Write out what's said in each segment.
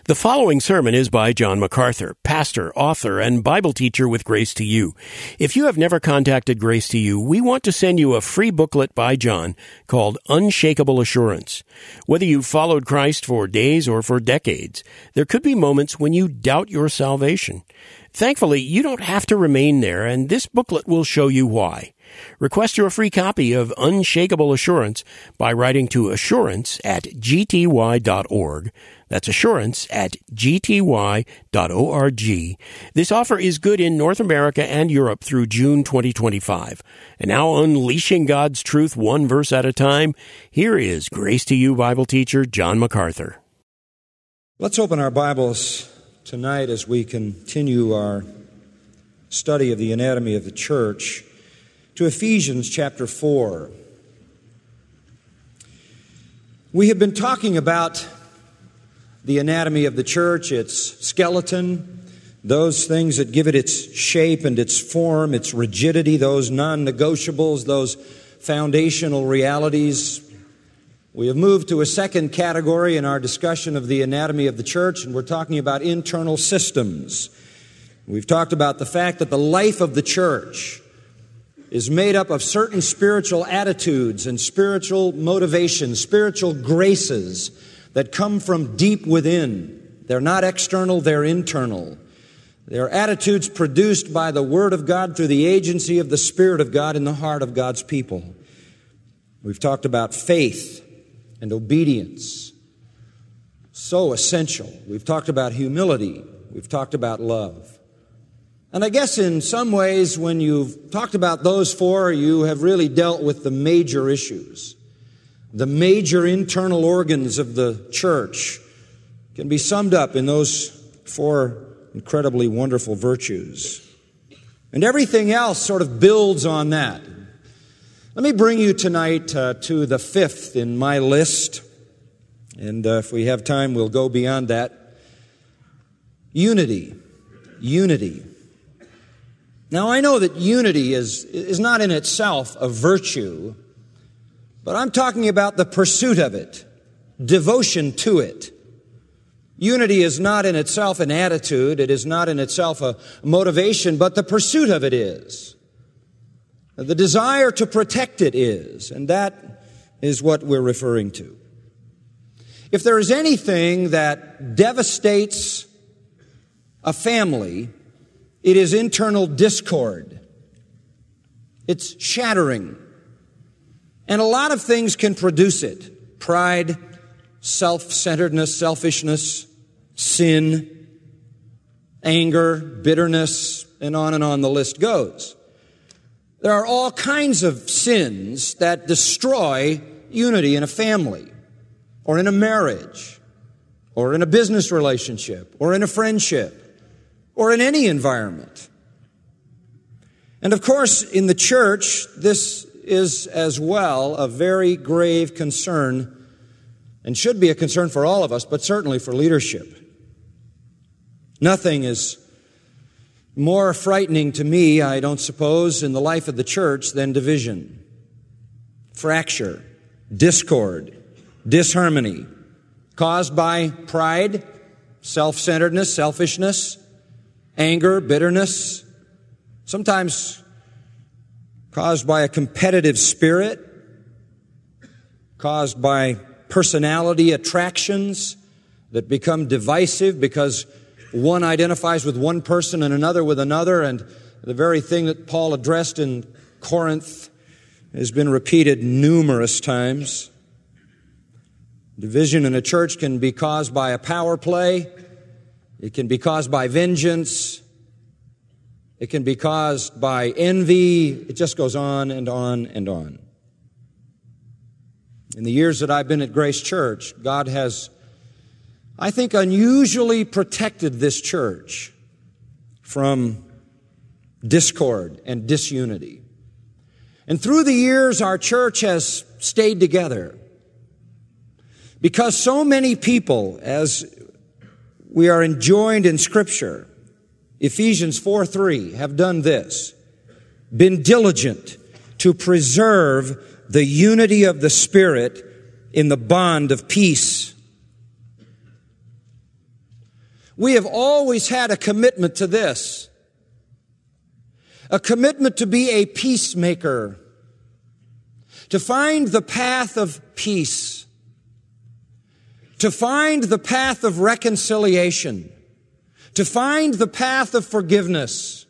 The following sermon is by John MacArthur, pastor, author, and Bible teacher with Grace to You. If you have never contacted Grace to You, we want to send you a free booklet by John called Unshakable Assurance. Whether you've followed Christ for days or for decades, there could be moments when you doubt your salvation. Thankfully, you don't have to remain there, and this booklet will show you why. Request your free copy of Unshakable Assurance by writing to assurance@gty.org. That's assurance@gty.org. This offer is good in North America and Europe through June 2025. And now, unleashing God's truth one verse at a time, here is Grace to You Bible teacher John MacArthur. Let's open our Bibles tonight as we continue our study of the anatomy of the church to Ephesians chapter 4. We have been talking about the anatomy of the church, its skeleton, those things that give it its shape and its form, its rigidity, those non-negotiables, those foundational realities. We have moved to a second category in our discussion of the anatomy of the church, and we're talking about internal systems. We've talked about the fact that the life of the church is made up of certain spiritual attitudes and spiritual motivations, spiritual graces that come from deep within. They're not external, they're internal. They're attitudes produced by the Word of God through the agency of the Spirit of God in the heart of God's people. We've talked about faith and obedience, so essential. We've talked about humility. We've talked about love. And I guess in some ways, when you've talked about those four, you have really dealt with the major issues. The major internal organs of the church can be summed up in those four incredibly wonderful virtues. And everything else sort of builds on that. Let me bring you tonight to the fifth in my list. And if we have time, we'll go beyond that. Unity. Unity. Now, I know that unity is not in itself a virtue, but I'm talking about the pursuit of it, devotion to it. Unity is not in itself an attitude, it is not in itself a motivation, but the pursuit of it is. The desire to protect it is, and that is what we're referring to. If there is anything that devastates a family, it is internal discord. It's shattering. And a lot of things can produce it. Pride, self-centeredness, selfishness, sin, anger, bitterness, and on the list goes. There are all kinds of sins that destroy unity in a family, or in a marriage, or in a business relationship, or in a friendship, or in any environment. And of course, in the church, this is as well a very grave concern, and should be a concern for all of us, but certainly for leadership. Nothing is more frightening to me, I don't suppose, in the life of the church than division, fracture, discord, disharmony, caused by pride, self-centeredness, selfishness, anger, bitterness, sometimes caused by a competitive spirit, caused by personality attractions that become divisive because one identifies with one person and another with another, and the very thing that Paul addressed in Corinth has been repeated numerous times. Division in a church can be caused by a power play. It can be caused by vengeance. It can be caused by envy. It just goes on and on and on. In the years that I've been at Grace Church, God has, I think, unusually protected this church from discord and disunity. And through the years, our church has stayed together because so many people, as we are enjoined in Scripture, Ephesians 4:3, have done this: been diligent to preserve the unity of the Spirit in the bond of peace. we have always had a commitment to this. A commitment to be a peacemaker. To find the path of peace. To find the path of reconciliation. To find the path of forgiveness.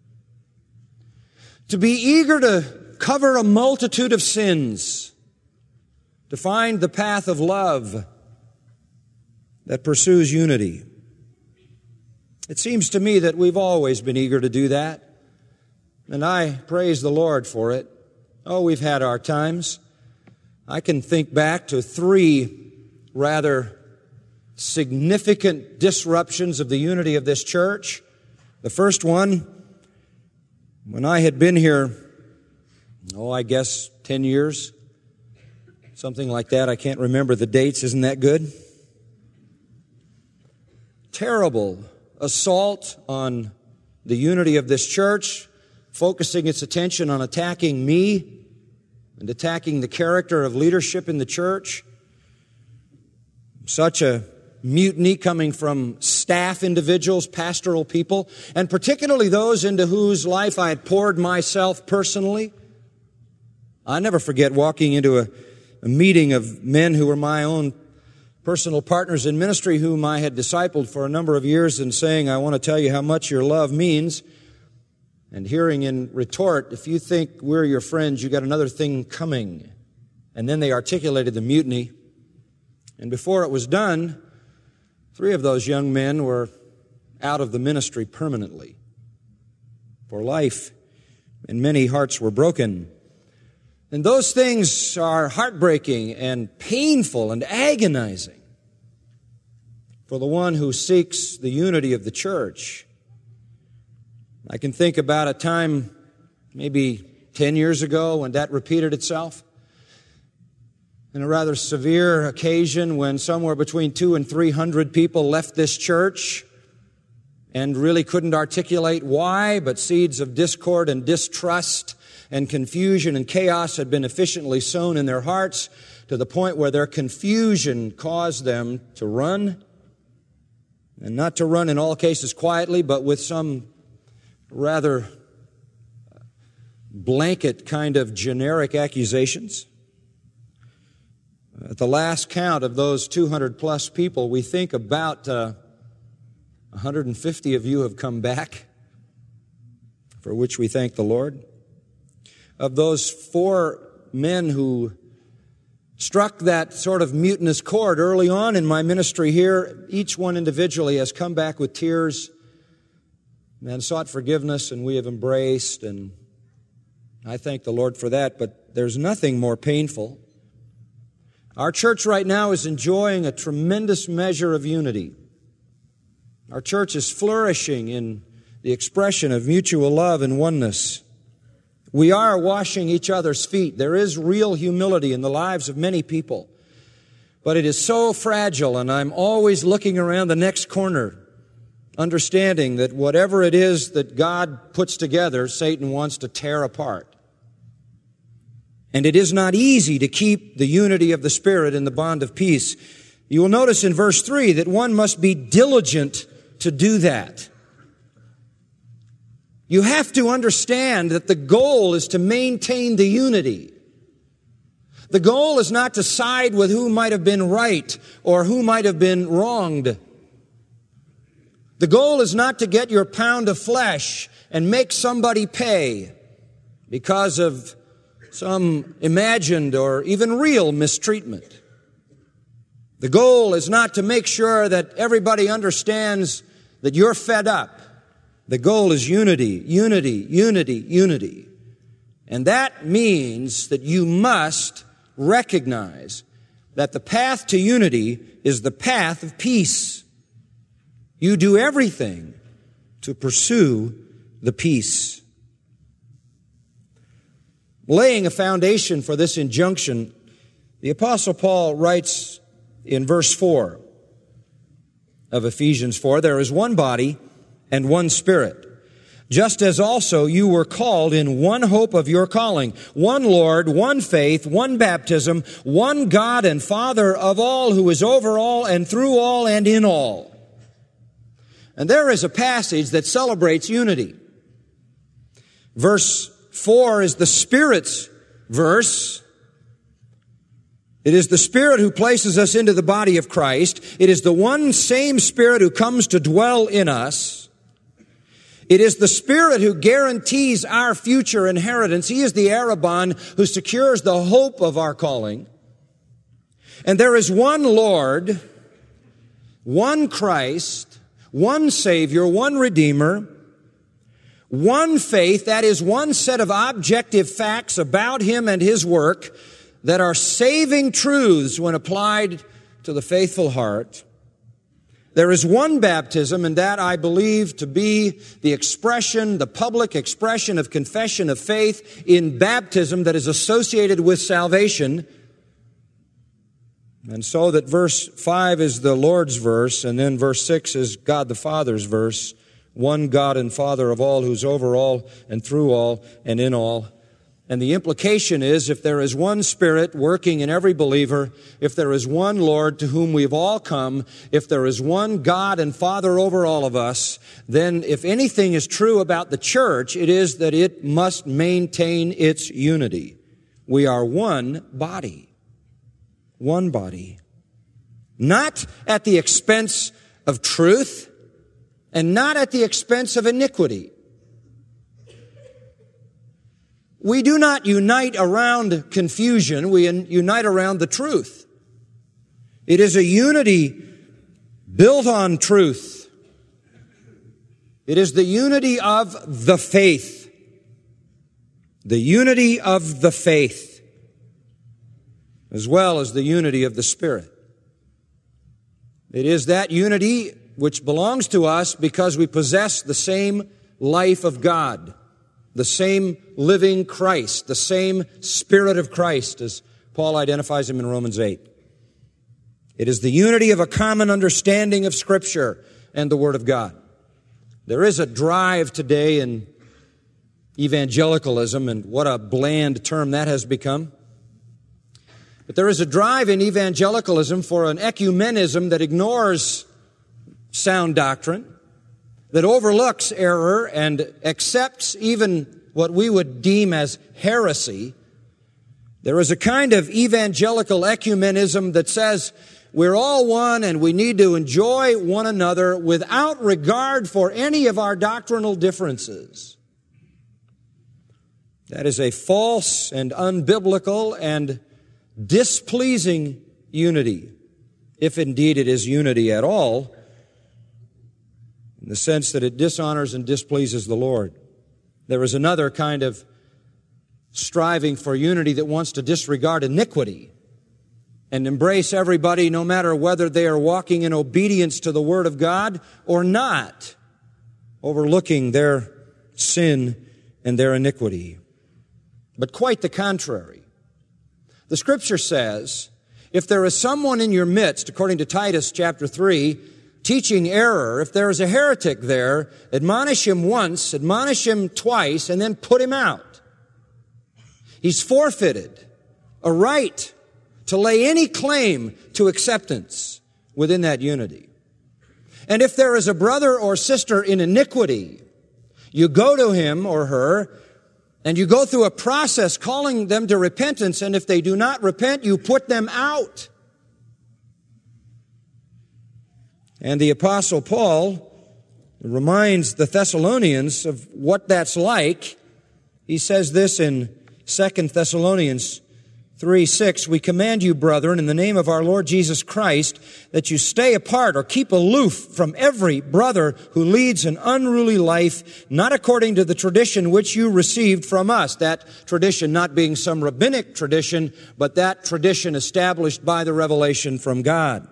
To be eager to cover a multitude of sins. To find the path of love that pursues unity. It seems to me that we've always been eager to do that, and I praise the Lord for it. Oh, we've had our times. I can think back to 3 rather significant disruptions of the unity of this church. The first one, when I had been here, I guess 10 years, something like that. I can't remember the dates. Isn't that good? Terrible assault on the unity of this church, focusing its attention on attacking me and attacking the character of leadership in the church. Such a mutiny coming from staff individuals, pastoral people, and particularly those into whose life I had poured myself personally. I never forget walking into a meeting of men who were my own personal partners in ministry whom I had discipled for a number of years and saying, I want to tell you how much your love means. And hearing in retort, if you think we're your friends, you got another thing coming. And then they articulated the mutiny. And before it was done, 3 of those young men were out of the ministry permanently for life, and many hearts were broken. And those things are heartbreaking and painful and agonizing for the one who seeks the unity of the church. I can think about a time maybe 10 years ago when that repeated itself. In a rather severe occasion when somewhere between 200 and 300 people left this church and really couldn't articulate why, but seeds of discord and distrust and confusion and chaos had been efficiently sown in their hearts to the point where their confusion caused them to run, and not to run in all cases quietly, but with some rather blanket kind of generic accusations. At the last count of those 200 plus people, we think about 150 of you have come back, for which we thank the Lord. Of those 4 men who struck that sort of mutinous chord early on in my ministry here, each one individually has come back with tears and sought forgiveness, and we have embraced, and I thank the Lord for that. But there's nothing more painful. Our church right now is enjoying a tremendous measure of unity. Our church is flourishing in the expression of mutual love and oneness. We are washing each other's feet. There is real humility in the lives of many people. But it is so fragile, and I'm always looking around the next corner, understanding that whatever it is that God puts together, Satan wants to tear apart. And it is not easy to keep the unity of the Spirit in the bond of peace. You will notice in verse 3 that one must be diligent to do that. You have to understand that the goal is to maintain the unity. The goal is not to side with who might have been right or who might have been wronged. The goal is not to get your pound of flesh and make somebody pay because of some imagined or even real mistreatment. The goal is not to make sure that everybody understands that you're fed up. The goal is unity, unity, unity, unity. And that means that you must recognize that the path to unity is the path of peace. You do everything to pursue the peace. Laying a foundation for this injunction, the Apostle Paul writes in verse 4 of Ephesians 4, there is one body and one Spirit, just as also you were called in one hope of your calling, one Lord, one faith, one baptism, one God and Father of all, who is over all and through all and in all. And there is a passage that celebrates unity. Verse 4 is the Spirit's verse. It is the Spirit who places us into the body of Christ. It is the one same Spirit who comes to dwell in us. It is the Spirit who guarantees our future inheritance. He is the Arrabon who secures the hope of our calling. And there is one Lord, one Christ, one Savior, one Redeemer, one faith, that is one set of objective facts about Him and His work that are saving truths when applied to the faithful heart. There is one baptism, and that I believe to be the expression, the public expression of confession of faith in baptism that is associated with salvation. And so that verse 5 is the Lord's verse, and then verse 6 is God the Father's verse. One God and Father of all, who's over all and through all and in all. And the implication is, if there is one Spirit working in every believer, if there is one Lord to whom we've all come, if there is one God and Father over all of us, then if anything is true about the church, it is that it must maintain its unity. We are one body. One body. Not at the expense of truth, and not at the expense of iniquity. We do not unite around confusion. We unite around the truth. It is a unity built on truth. It is the unity of the faith. The unity of the faith, as well as the unity of the Spirit. It is that unity which belongs to us because we possess the same life of God, the same living Christ, the same Spirit of Christ, as Paul identifies Him in Romans 8. It is the unity of a common understanding of Scripture and the Word of God. There is a drive today in evangelicalism, and what a bland term that has become. But there is a drive in evangelicalism for an ecumenism that ignores sound doctrine, that overlooks error and accepts even what we would deem as heresy. There is a kind of evangelical ecumenism that says we're all one and we need to enjoy one another without regard for any of our doctrinal differences. That is a false and unbiblical and displeasing unity, if indeed it is unity at all, in the sense that it dishonors and displeases the Lord. There is another kind of striving for unity that wants to disregard iniquity and embrace everybody no matter whether they are walking in obedience to the Word of God or not, overlooking their sin and their iniquity. But quite the contrary. The Scripture says, if there is someone in your midst, according to Titus chapter 3, teaching error, if there is a heretic there, admonish him once, admonish him twice, and then put him out. He's forfeited a right to lay any claim to acceptance within that unity. And if there is a brother or sister in iniquity, you go to him or her, and you go through a process calling them to repentance, and if they do not repent, you put them out. And the Apostle Paul reminds the Thessalonians of what that's like. He says this in 2 Thessalonians 3:6, we command you, brethren, in the name of our Lord Jesus Christ, that you stay apart or keep aloof from every brother who leads an unruly life, not according to the tradition which you received from us. That tradition not being some rabbinic tradition, but that tradition established by the revelation from God.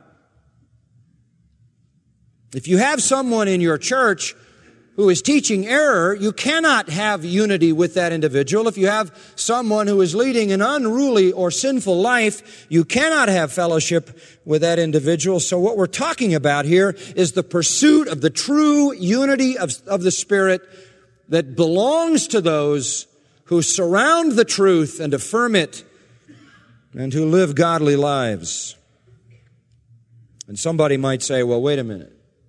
If you have someone in your church who is teaching error, you cannot have unity with that individual. If you have someone who is leading an unruly or sinful life, you cannot have fellowship with that individual. So what we're talking about here is the pursuit of the true unity of the Spirit that belongs to those who surround the truth and affirm it and who live godly lives. And somebody might say, well, wait a minute.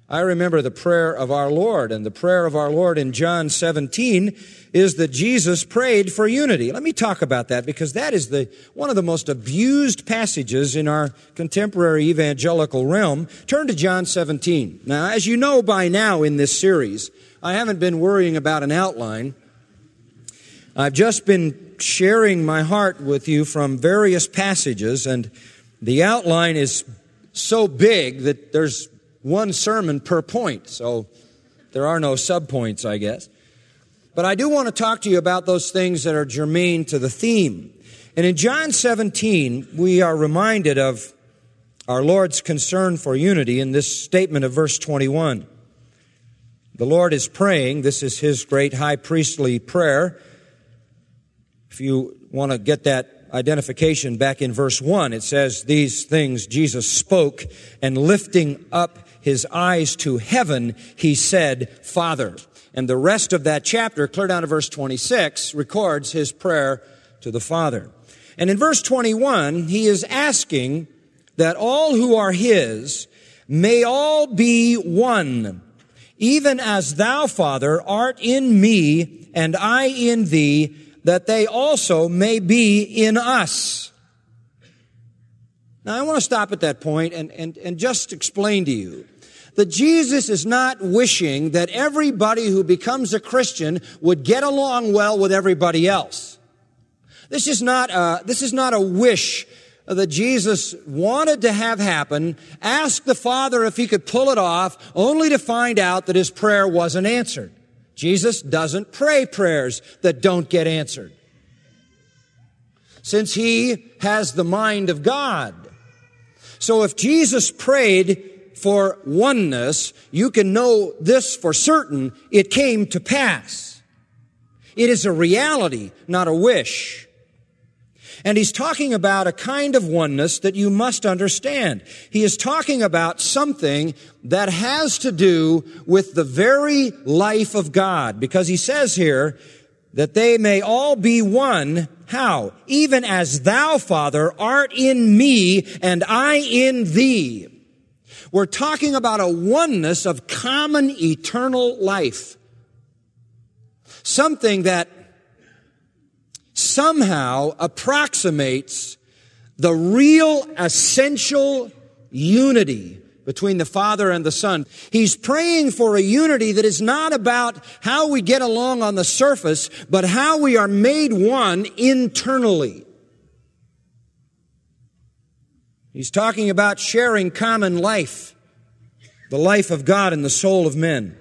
I remember the prayer of our Lord, and the prayer of our Lord in John 17 is that Jesus prayed for unity. Let me talk about that, because that is one of the most abused passages in our contemporary evangelical realm. Turn to John 17. Now, as you know by now in this series, I haven't been worrying about an outline. I've just been sharing my heart with you from various passages, and the outline is so big that there's one sermon per point, so there are no subpoints, I guess. But I do want to talk to you about those things that are germane to the theme. And in John 17, we are reminded of our Lord's concern for unity in this statement of verse 21. The Lord is praying. This is His great high priestly prayer. If you want to get that identification back in verse 1, it says, "These things Jesus spoke, and lifting up His eyes to heaven, He said, Father." And the rest of that chapter, clear down to verse 26, records His prayer to the Father. And in verse 21, He is asking that all who are His may all be one, even as Thou, Father, art in me, and I in Thee, that they also may be in us. Now, I want to stop at that point and just explain to you that Jesus is not wishing that everybody who becomes a Christian would get along well with everybody else. This is not a wish that Jesus wanted to have happen, ask the Father if He could pull it off, only to find out that His prayer wasn't answered. Jesus doesn't pray prayers that don't get answered, since He has the mind of God. So if Jesus prayed for oneness, you can know this for certain: it came to pass. It is a reality, not a wish. And He's talking about a kind of oneness that you must understand. He is talking about something that has to do with the very life of God, because He says here that they may all be one. How? Even as Thou, Father, art in me and I in Thee. We're talking about a oneness of common eternal life. Something that somehow approximates the real essential unity between the Father and the Son. He's praying for a unity that is not about how we get along on the surface, but how we are made one internally. He's talking about sharing common life, the life of God in the soul of men.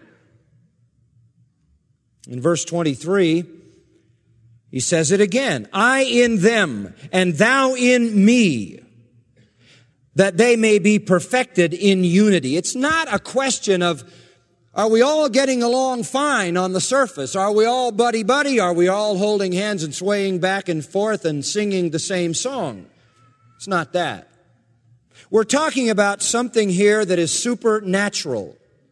In verse 23, He says it again, "I in them, and Thou in me, that they may be perfected in unity." It's not a question of, are we all getting along fine on the surface? Are we all buddy-buddy? Are we all holding hands and swaying back and forth and singing the same song? It's not that. We're talking about something here that is supernatural.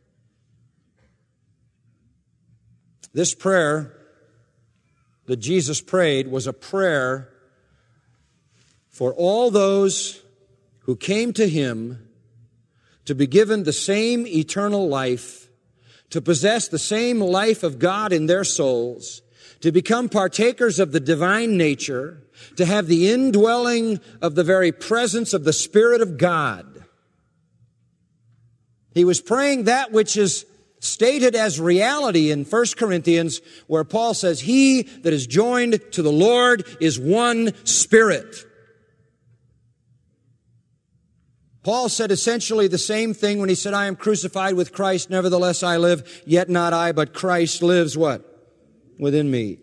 This prayer that Jesus prayed was a prayer for all those who came to Him to be given the same eternal life, to possess the same life of God in their souls, to become partakers of the divine nature, to have the indwelling of the very presence of the Spirit of God. He was praying that which is stated as reality in 1 Corinthians, where Paul says, "He that is joined to the Lord is one spirit." Paul said essentially the same thing when he said, "I am crucified with Christ, nevertheless I live, yet not I, but Christ lives" what? Within me.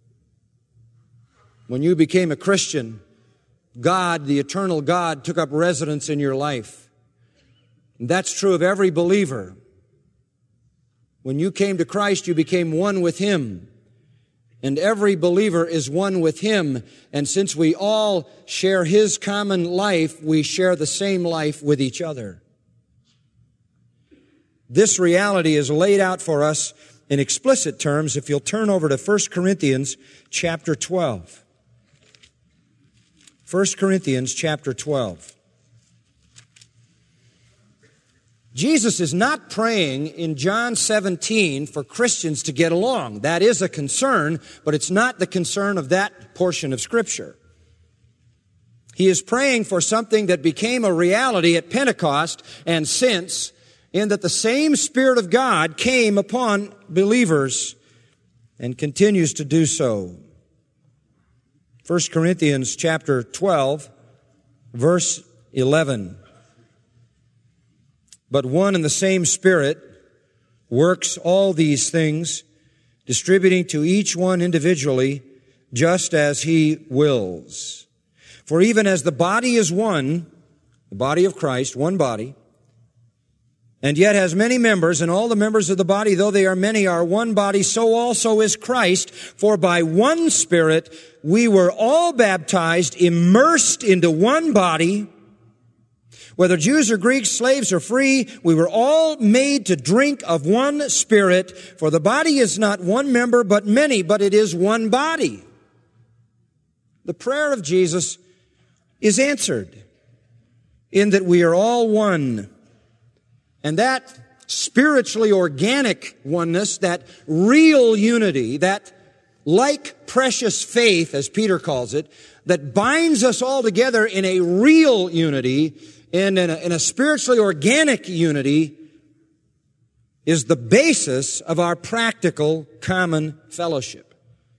When you became a Christian, God, the eternal God, took up residence in your life. And that's true of every believer. When you came to Christ, you became one with Him. And every believer is one with Him. And since we all share His common life, we share the same life with each other. This reality is laid out for us in explicit terms if you'll turn over to 1 Corinthians chapter 12. 1 Corinthians chapter 12. Jesus is not praying in John 17 for Christians to get along. That is a concern, but it's not the concern of that portion of Scripture. He is praying for something that became a reality at Pentecost and since, in that the same Spirit of God came upon believers and continues to do so. 1 Corinthians chapter 12, verse 11. But one and the same Spirit works all these things, distributing to each one individually, just as He wills. For even as the body is one, the body of Christ, one body, and yet has many members, and all the members of the body, though they are many, are one body, so also is Christ. For by one Spirit we were all baptized, immersed into one body. Whether Jews or Greeks, slaves or free, we were all made to drink of one Spirit. For the body is not one member, but many, but it is one body. The prayer of Jesus is answered in that we are all one. And that spiritually organic oneness, that real unity, that like precious faith, as Peter calls it, that binds us all together in a real unity, and in a spiritually organic unity, is the basis of our practical common fellowship.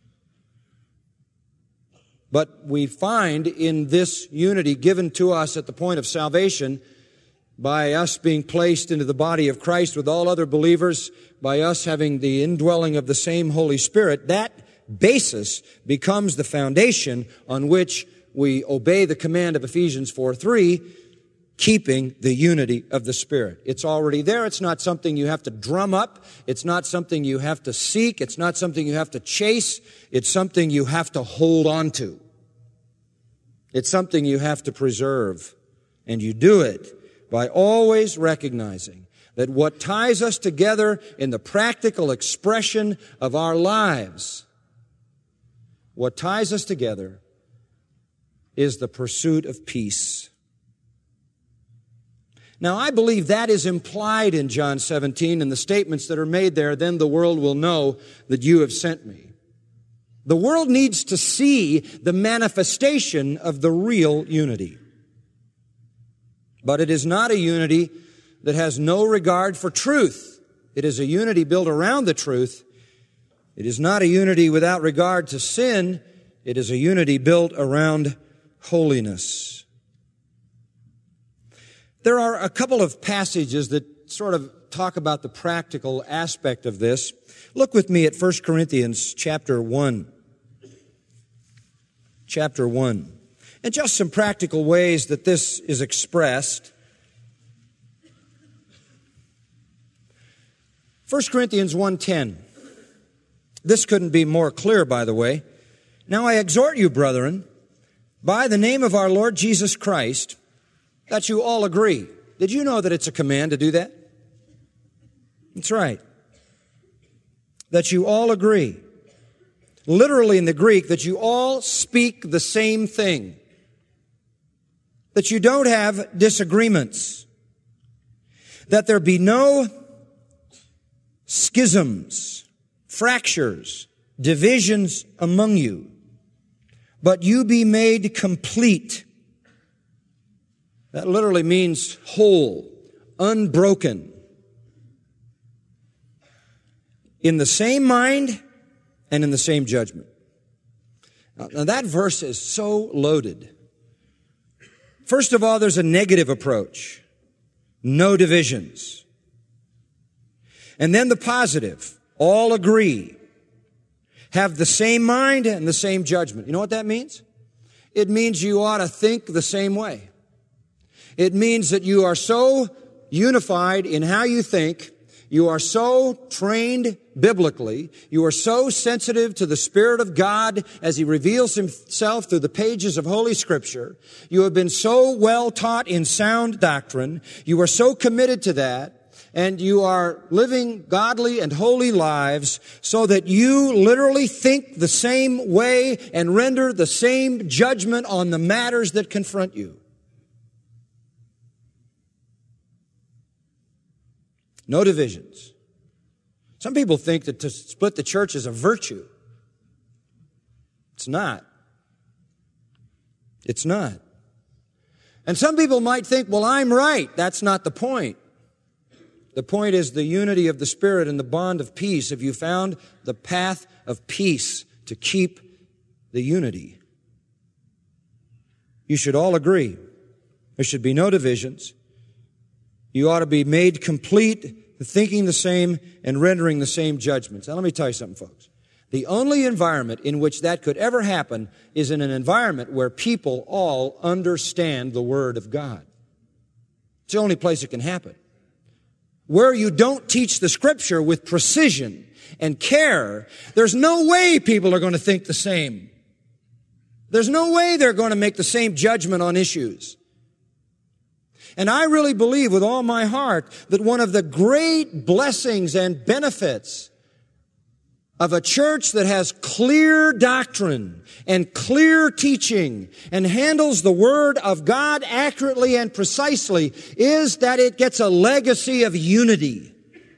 But we find in this unity given to us at the point of salvation, by us being placed into the body of Christ with all other believers, by us having the indwelling of the same Holy Spirit, that basis becomes the foundation on which we obey the command of Ephesians 4:3, keeping the unity of the Spirit. It's already there. It's not something you have to drum up. It's not something you have to seek. It's not something you have to chase. It's something you have to hold on to. It's something you have to preserve. And you do it by always recognizing that what ties us together in the practical expression of our lives, what ties us together is the pursuit of peace. Now, I believe that is implied in John 17 and the statements that are made there, then the world will know that you have sent me. The world needs to see the manifestation of the real unity. But it is not a unity that has no regard for truth. It is a unity built around the truth. It is not a unity without regard to sin. It is a unity built around holiness. There are a couple of passages that sort of talk about the practical aspect of this. Look with me at 1 Corinthians chapter 1. Chapter 1. And just some practical ways that this is expressed. 1 Corinthians 1:10. This couldn't be more clear, by the way. Now I exhort you, brethren, by the name of our Lord Jesus Christ, that you all agree. Did you know that it's a command to do that? That's right. That you all agree. Literally in the Greek, that you all speak the same thing. That you don't have disagreements. That there be no schisms, fractures, divisions among you, but you be made complete. That literally means whole, unbroken, in the same mind and in the same judgment. Now that verse is so loaded. First of all, there's a negative approach. No divisions. And then the positive. All agree. Have the same mind and the same judgment. You know what that means? It means you ought to think the same way. It means that you are so unified in how you think, you are so trained biblically, you are so sensitive to the Spirit of God as He reveals Himself through the pages of Holy Scripture, you have been so well taught in sound doctrine, you are so committed to that, and you are living godly and holy lives so that you literally think the same way and render the same judgment on the matters that confront you. No divisions. Some people think that to split the church is a virtue. It's not. It's not. And some people might think, well, I'm right. That's not the point. The point is the unity of the Spirit and the bond of peace. Have you found the path of peace to keep the unity? You should all agree. There should be no divisions. You ought to be made complete, thinking the same and rendering the same judgments. Now let me tell you something, folks. The only environment in which that could ever happen is in an environment where people all understand the Word of God. It's the only place it can happen. Where you don't teach the Scripture with precision and care, there's no way people are going to think the same. There's no way they're going to make the same judgment on issues. And I really believe with all my heart that one of the great blessings and benefits of a church that has clear doctrine and clear teaching and handles the Word of God accurately and precisely is that it gets a legacy of unity.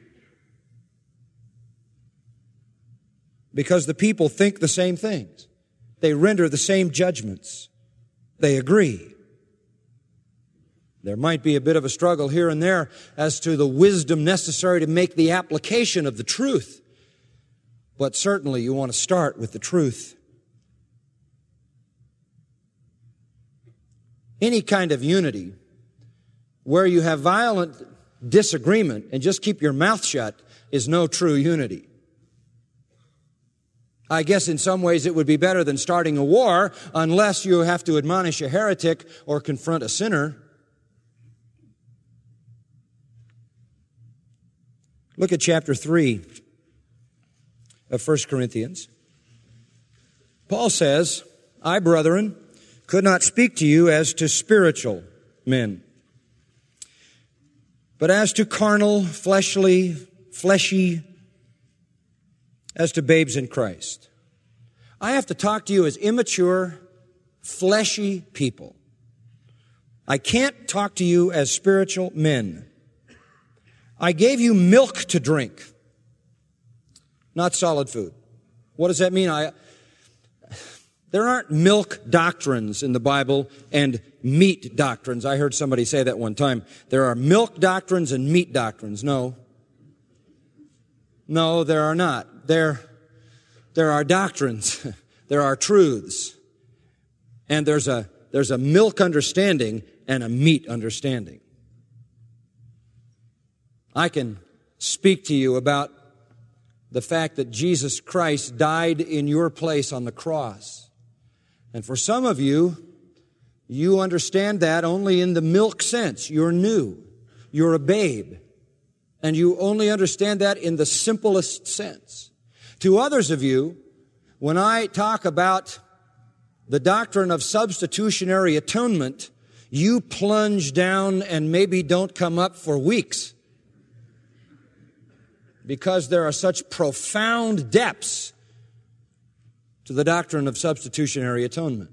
Because the people think the same things. They render the same judgments. They agree. There might be a bit of a struggle here and there as to the wisdom necessary to make the application of the truth. But certainly you want to start with the truth. Any kind of unity where you have violent disagreement and just keep your mouth shut is no true unity. I guess in some ways it would be better than starting a war unless you have to admonish a heretic or confront a sinner. Look at chapter 3 of 1 Corinthians. Paul says, I, brethren, could not speak to you as to spiritual men, but as to carnal, fleshy, as to babes in Christ. I have to talk to you as immature, fleshy people. I can't talk to you as spiritual men. I gave you milk to drink, not solid food. What does that mean? There aren't milk doctrines in the Bible and meat doctrines. I heard somebody say that one time. There are milk doctrines and meat doctrines. No, there are not. There are doctrines. There are truths. And there's a milk understanding and a meat understanding. I can speak to you about the fact that Jesus Christ died in your place on the cross. And for some of you, you understand that only in the milk sense. You're new. You're a babe. And you only understand that in the simplest sense. To others of you, when I talk about the doctrine of substitutionary atonement, you plunge down and maybe don't come up for weeks. Because there are such profound depths to the doctrine of substitutionary atonement.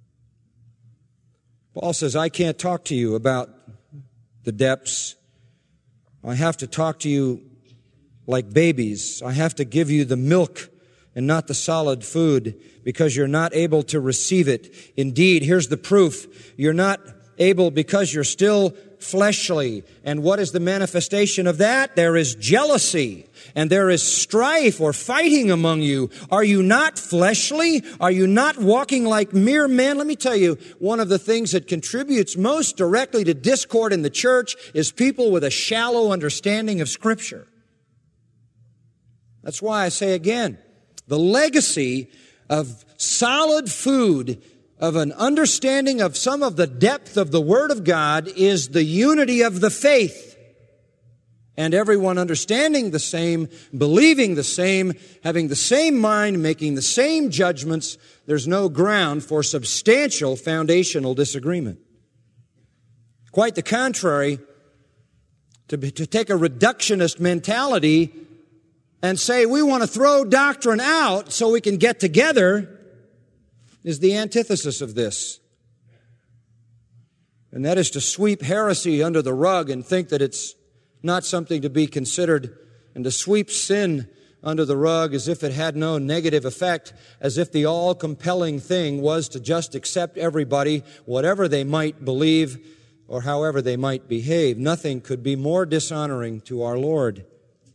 Paul says, I can't talk to you about the depths. I have to talk to you like babies. I have to give you the milk and not the solid food because you're not able to receive it. Indeed, here's the proof. You're not able because you're still fleshly. And what is the manifestation of that? There is jealousy and there is strife or fighting among you. Are you not fleshly? Are you not walking like mere men? Let me tell you, one of the things that contributes most directly to discord in the church is people with a shallow understanding of Scripture. That's why I say again, the legacy of solid food, of an understanding of some of the depth of the Word of God, is the unity of the faith. And everyone understanding the same, believing the same, having the same mind, making the same judgments. There's no ground for substantial foundational disagreement. Quite the contrary, to take a reductionist mentality and say we want to throw doctrine out so we can get together is the antithesis of this. And that is to sweep heresy under the rug and think that it's not something to be considered and to sweep sin under the rug as if it had no negative effect, as if the all-compelling thing was to just accept everybody, whatever they might believe or however they might behave. Nothing could be more dishonoring to our Lord.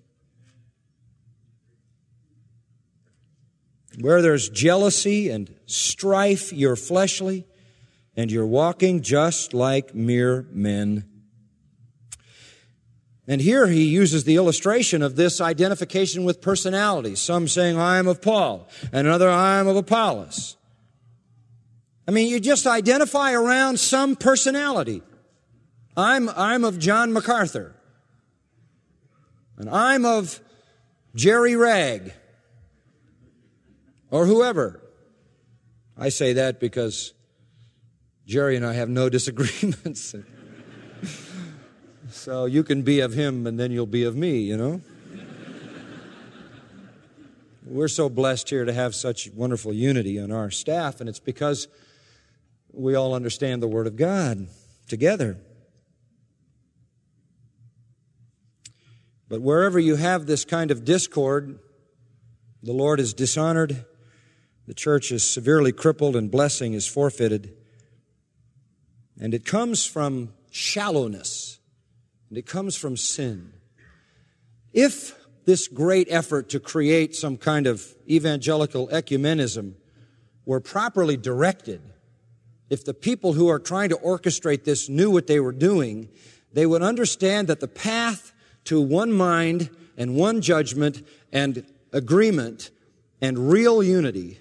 Where there's jealousy and strife, you're fleshly, and you're walking just like mere men. And here he uses the illustration of this identification with personality. Some saying, I am of Paul, and another, I am of Apollos. I mean, you just identify around some personality. I'm of John MacArthur, and I'm of Jerry Ragg, or whoever. I say that because Jerry and I have no disagreements. So you can be of him and then you'll be of me, you know. We're so blessed here to have such wonderful unity on our staff, and it's because we all understand the Word of God together. But wherever you have this kind of discord, the Lord is dishonored, the church is severely crippled, and blessing is forfeited. And it comes from shallowness, and it comes from sin. If this great effort to create some kind of evangelical ecumenism were properly directed, if the people who are trying to orchestrate this knew what they were doing, they would understand that the path to one mind and one judgment and agreement and real unity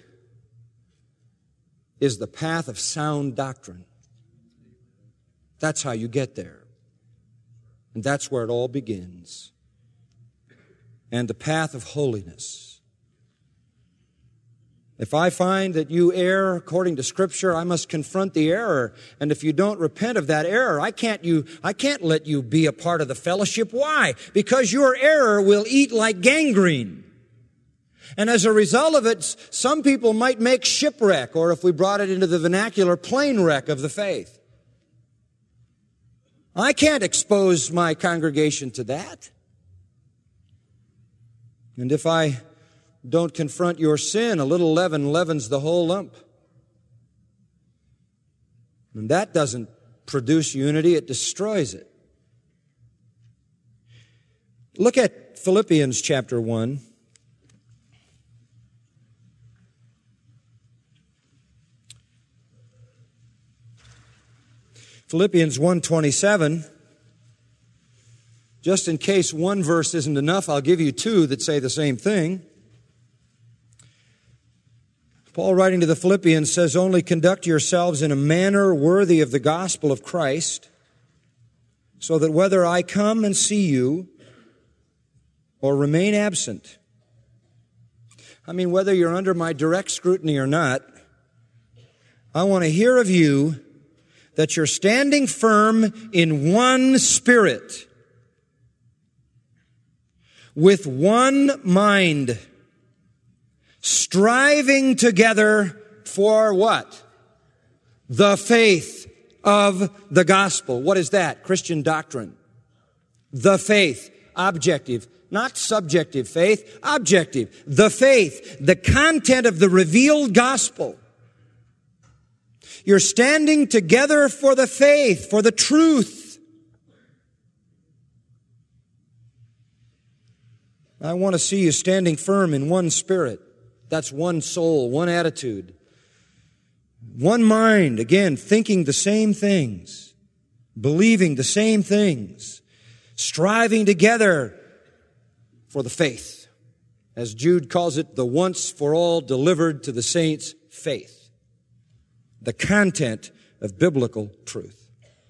is the path of sound doctrine. That's how you get there. And that's where it all begins. And the path of holiness. If I find that you err according to Scripture, I must confront the error. And if you don't repent of that error, I can't let you be a part of the fellowship. Why? Because your error will eat like gangrene. And as a result of it, some people might make shipwreck, or if we brought it into the vernacular, plane wreck of the faith. I can't expose my congregation to that. And if I don't confront your sin, a little leaven leavens the whole lump. And that doesn't produce unity, it destroys it. Look at Philippians chapter 1. Philippians 1:27. Just in case one verse isn't enough, I'll give you two that say the same thing. Paul, writing to the Philippians, says, only conduct yourselves in a manner worthy of the gospel of Christ, so that whether I come and see you or remain absent, I mean, whether you're under my direct scrutiny or not, I want to hear of you that you're standing firm in one spirit, with one mind, striving together for what? The faith of the gospel. What is that? Christian doctrine. The faith. Objective. Not subjective faith. Objective. The faith. The content of the revealed gospel. You're standing together for the faith, for the truth. I want to see you standing firm in one spirit. That's one soul, one attitude. One mind, again, thinking the same things, believing the same things, striving together for the faith. As Jude calls it, the once for all delivered to the saints faith. The content of biblical truth.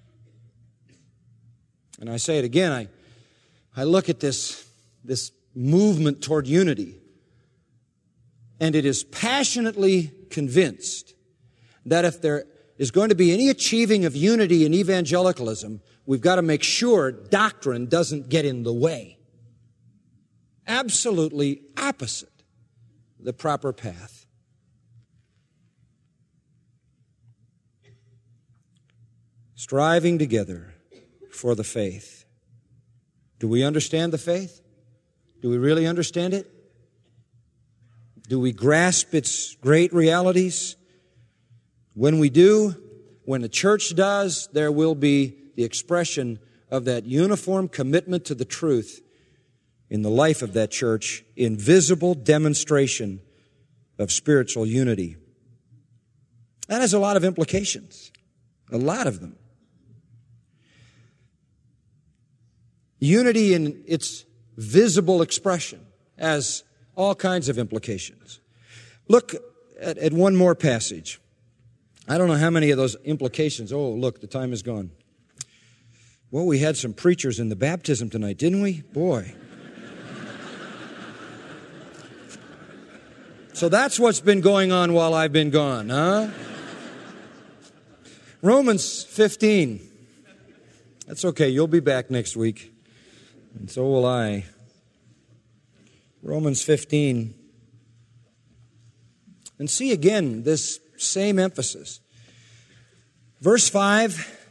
And I say it again, I look at this movement toward unity, and it is passionately convinced that if there is going to be any achieving of unity in evangelicalism, we've got to make sure doctrine doesn't get in the way. Absolutely opposite the proper path. Striving together for the faith. Do we understand the faith? Do we really understand it? Do we grasp its great realities? When we do, when the church does, there will be the expression of that uniform commitment to the truth in the life of that church, in visible demonstration of spiritual unity. That has a lot of implications, a lot of them. Unity in its visible expression has all kinds of implications. Look at one more passage. I don't know how many of those implications. Oh, look, the time is gone. Well, we had some preachers in the baptism tonight, didn't we? Boy. So that's what's been going on while I've been gone, huh? Romans 15. That's okay, you'll be back next week. And so will I. Romans 15. And see again this same emphasis. Verse 5.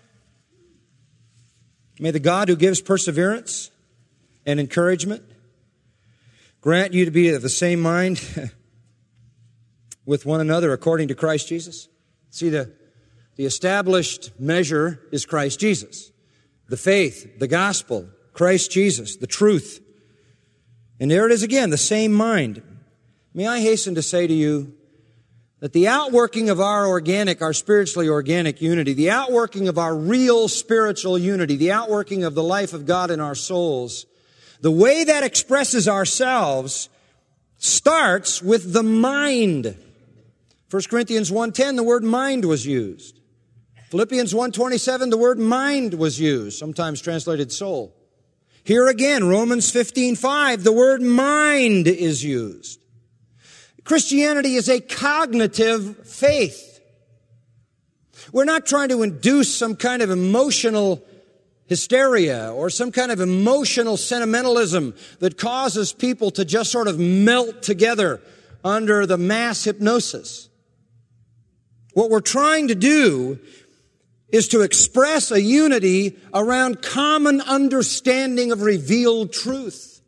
May the God who gives perseverance and encouragement grant you to be of the same mind with one another according to Christ Jesus. See, the established measure is Christ Jesus. The faith, the gospel, Christ Jesus, the truth. And there it is again, the same mind. May I hasten to say to you that the outworking of our spiritually organic unity, the outworking of our real spiritual unity, the outworking of the life of God in our souls, the way that expresses ourselves starts with the mind. 1 Corinthians 1:10, the word mind was used. Philippians 1:27, the word mind was used, sometimes translated soul. Here again, Romans 15:5, the word mind is used. Christianity is a cognitive faith. We're not trying to induce some kind of emotional hysteria or some kind of emotional sentimentalism that causes people to just sort of melt together under the mass hypnosis. What we're trying to do is to express a unity around common understanding of revealed truth,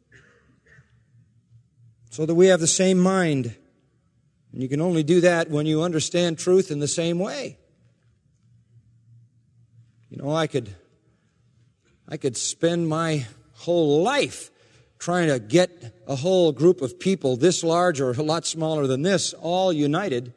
so that we have the same mind. And you can only do that when you understand truth in the same way. You know, I could spend my whole life trying to get a whole group of people this large or a lot smaller than this all united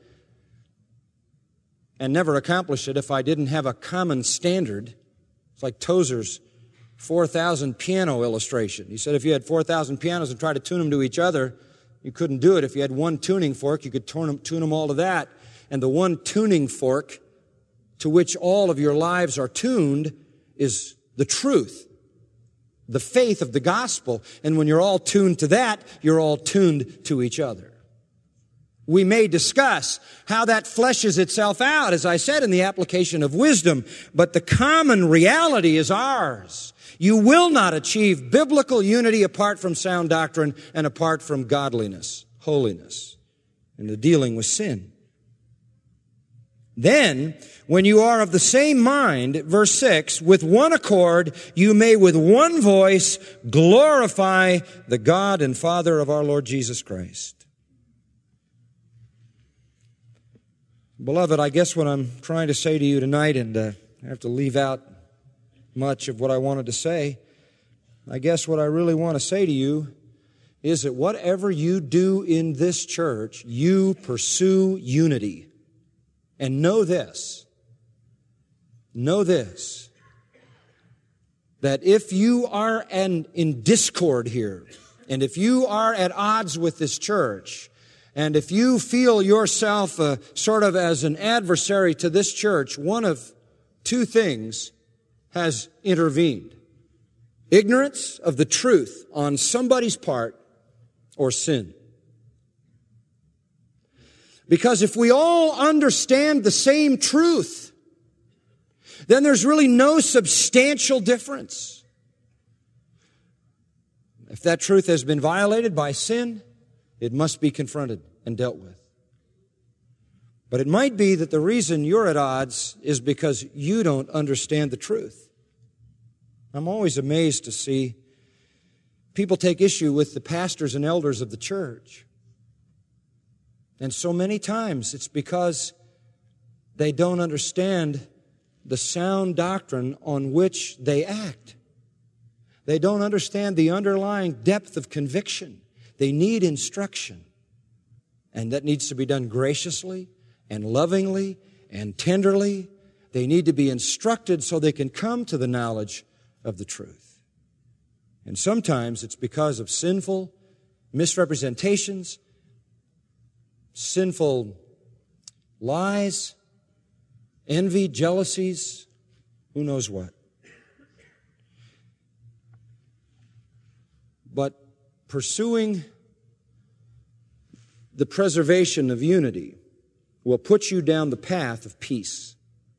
and never accomplish it if I didn't have a common standard. It's like Tozer's 4,000 piano illustration. He said if you had 4,000 pianos and tried to tune them to each other, you couldn't do it. If you had one tuning fork, you could tune them all to that. And the one tuning fork to which all of your lives are tuned is the truth, the faith of the gospel. And when you're all tuned to that, you're all tuned to each other. We may discuss how that fleshes itself out, as I said, in the application of wisdom, but the common reality is ours. You will not achieve biblical unity apart from sound doctrine and apart from godliness, holiness, and the dealing with sin. Then, when you are of the same mind, verse 6, with one accord, you may with one voice glorify the God and Father of our Lord Jesus Christ. Beloved, I guess what I'm trying to say to you tonight, and I have to leave out much of what I wanted to say, I guess what I really want to say to you is that whatever you do in this church, you pursue unity. And know this, that if you are in discord here, and if you are at odds with this church, and if you feel yourself sort of as an adversary to this church, one of two things has intervened. Ignorance of the truth on somebody's part, or sin. Because if we all understand the same truth, then there's really no substantial difference. If that truth has been violated by sin, it must be confronted and dealt with. But it might be that the reason you're at odds is because you don't understand the truth. I'm always amazed to see People take issue with the pastors and elders of the church. And so many times it's because they don't understand the sound doctrine on which they act. They don't understand the underlying depth of conviction. They need instruction. And that needs to be done graciously and lovingly and tenderly. They need to be instructed so they can come to the knowledge of the truth. And sometimes it's because of sinful misrepresentations, sinful lies, envy, jealousies, who knows what. But pursuing the preservation of unity will put you down the path of peace.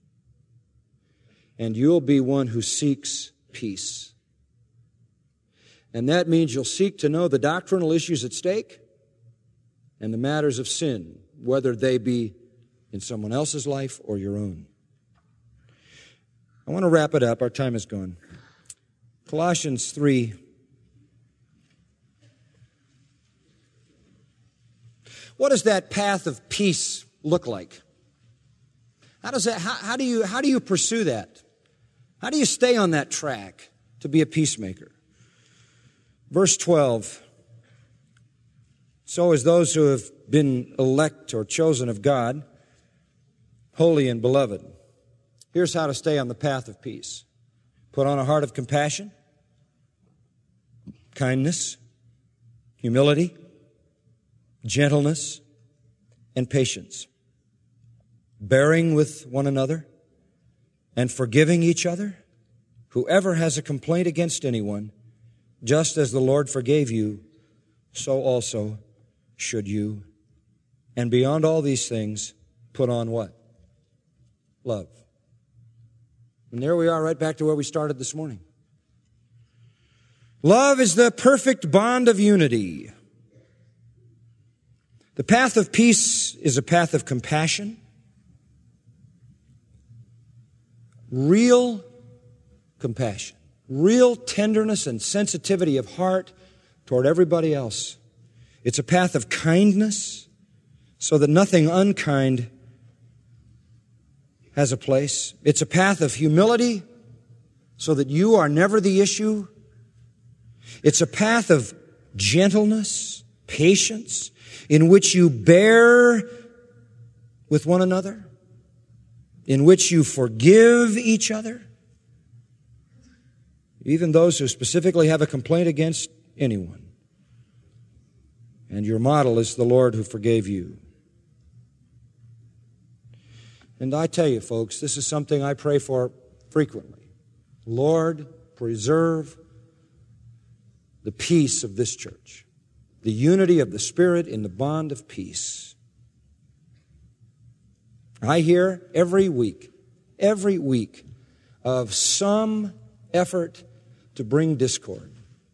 And you'll be one who seeks peace. And that means you'll seek to know the doctrinal issues at stake and the matters of sin, whether they be in someone else's life or your own. I want to wrap it up. Our time is gone. Colossians 3. What does that path of peace look like? How do you pursue that? How do you stay on that track to be a peacemaker? Verse 12. So as those who have been elect or chosen of God, holy and beloved. Here's how to stay on the path of peace. Put on a heart of compassion, kindness, humility, gentleness, and patience, bearing with one another and forgiving each other. Whoever has a complaint against anyone, just as the Lord forgave you, so also should you. And beyond all these things, put on what? Love. And there we are, right back to where we started this morning. Love is the perfect bond of unity. The path of peace is a path of compassion, real compassion, real tenderness and sensitivity of heart toward everybody else. It's a path of kindness so that nothing unkind has a place. It's a path of humility so that you are never the issue. It's a path of gentleness, patience, in which you bear with one another, in which you forgive each other, even those who specifically have a complaint against anyone. And your model is the Lord who forgave you. And I tell you, folks, this is something I pray for frequently. Lord, preserve the peace of this church, the unity of the Spirit in the bond of peace. I hear every week of some effort to bring discord.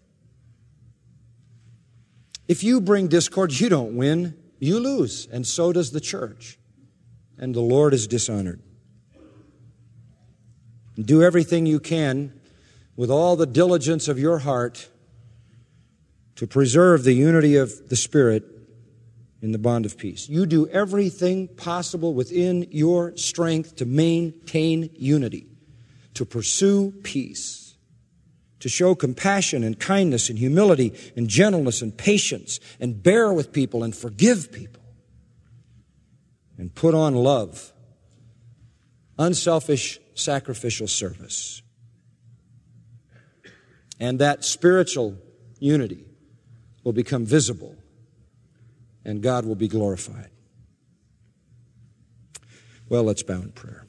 If you bring discord, you don't win, you lose, and so does the church. And the Lord is dishonored. Do everything you can with all the diligence of your heart to preserve the unity of the Spirit in the bond of peace. You do everything possible within your strength to maintain unity, to pursue peace, to show compassion and kindness and humility and gentleness and patience and bear with people and forgive people. And put on love, unselfish, sacrificial service. And that spiritual unity will become visible, and God will be glorified. Well, let's bow in prayer.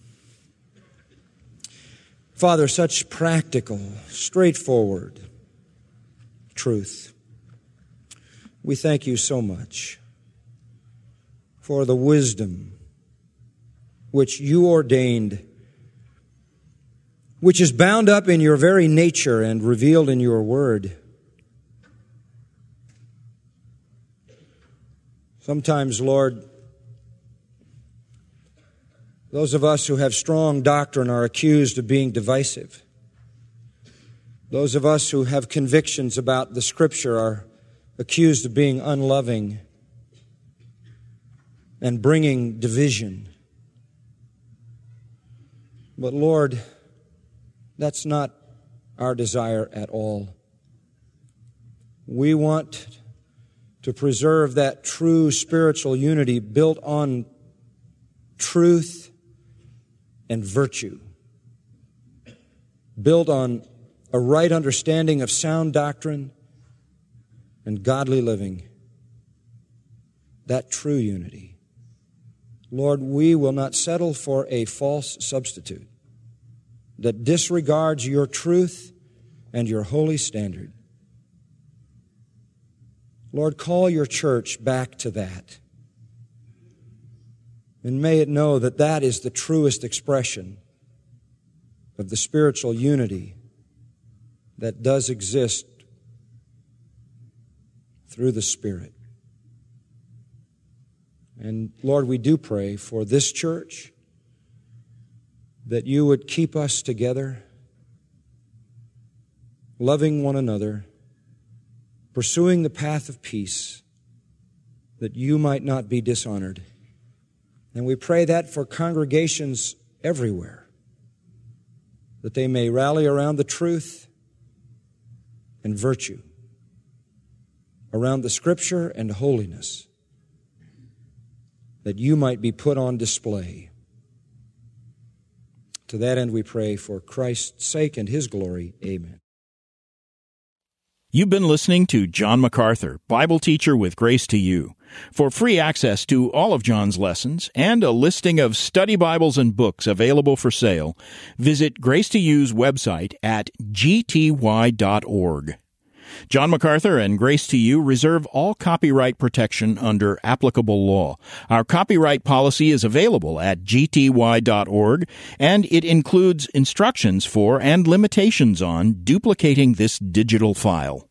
Father, such practical, straightforward truth. We thank you so much for the wisdom which you ordained, which is bound up in your very nature and revealed in your word. Sometimes, Lord, those of us who have strong doctrine are accused of being divisive. Those of us who have convictions about the Scripture are accused of being unloving and bringing division. But Lord, that's not our desire at all. We want to preserve that true spiritual unity built on truth and virtue, built on a right understanding of sound doctrine and godly living. That true unity. Lord, we will not settle for a false substitute that disregards your truth and your holy standard. Lord, call your church back to that. And may it know that that is the truest expression of the spiritual unity that does exist through the Spirit. And Lord, we do pray for this church, that you would keep us together, loving one another, pursuing the path of peace, that you might not be dishonored. And we pray that for congregations everywhere, that they may rally around the truth and virtue, around the Scripture and holiness, that you might be put on display. To that end we pray for Christ's sake and His glory. Amen. You've been listening to John MacArthur, Bible teacher with Grace to You. For free access to all of John's lessons and a listing of study Bibles and books available for sale, visit Grace to You's website at gty.org. John MacArthur and Grace to You reserve all copyright protection under applicable law. Our copyright policy is available at gty.org, and it includes instructions for and limitations on duplicating this digital file.